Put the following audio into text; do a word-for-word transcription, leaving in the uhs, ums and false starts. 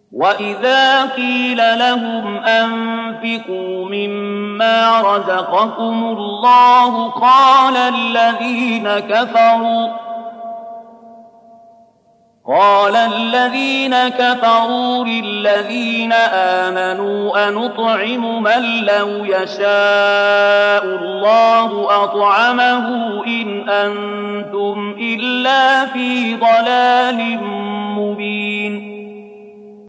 وَإِذَا قِيلَ لَهُمْ أَنفِقُوا مِمَّا رَزَقَكُمُ اللَّهُ قَالَ الَّذِينَ كَفَرُوا قال الذين كفروا للذين آمنوا أنطعم من لو يشاء الله أطعمه إن أنتم إلا في ضلال مبين